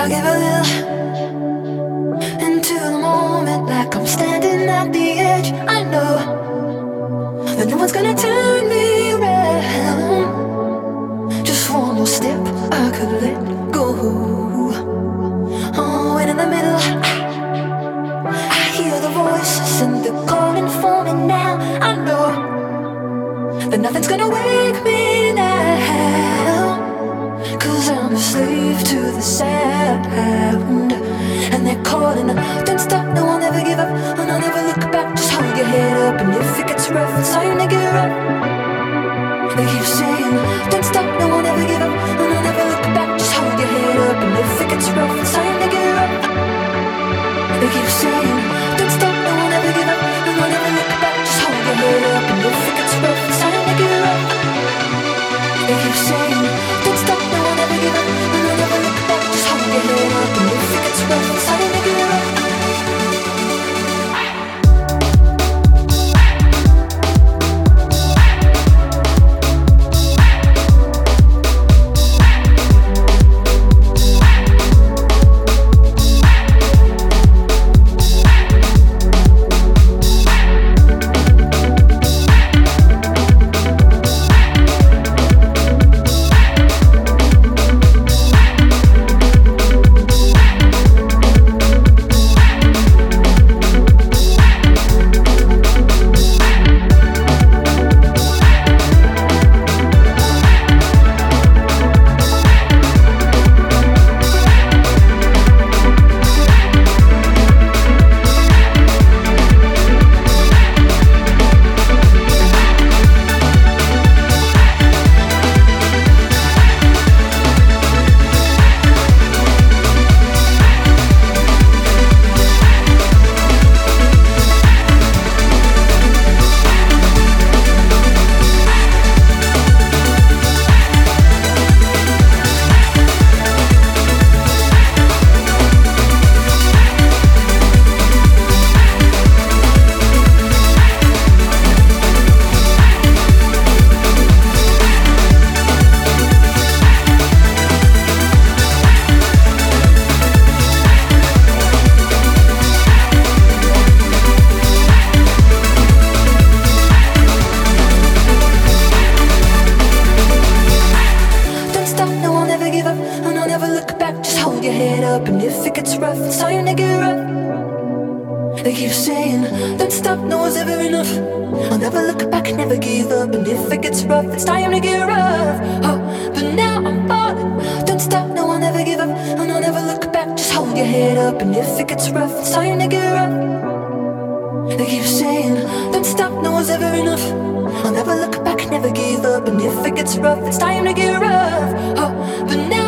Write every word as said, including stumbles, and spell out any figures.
I give a little into the moment, like I'm standing at the edge. I know that no one's gonna turn me around. Just one more step, I could let go. Oh, and in the middle, I hear the voices and they're calling for me now. I know that nothing's gonna wake me now, 'cause I'm a slave to the sound. And they're calling, don't stop, no, I'll never give up, and I'll never look back, just hold your head up. And if it gets rough, it's time to get up. They keep saying, don't stop, no, I'll never give up, and I'll never look back, just hold your head up. And if it gets rough, it's time to get up. They keep saying, don't stop, no, I'll never give up, and I'll never look back, just hold your head up. And if it gets rough, it's time to get up. They keep saying, don't stop, no, I'll never give up, and I'll never look back, just hold your head up. And if it gets rough, it's time to get up. They keep saying, don't stop, no one's ever enough. I'll never look back, never give up. And if it gets rough, it's time to get rough. Oh, but now I'm falling. Don't stop, no, I'll never give up, and I'll never look back, just hold your head up. And if it gets rough, it's time to get rough. They keep saying, don't stop, no one's ever enough. I'll never look back, never give up. And if it gets rough, it's time to get rough. Oh, but now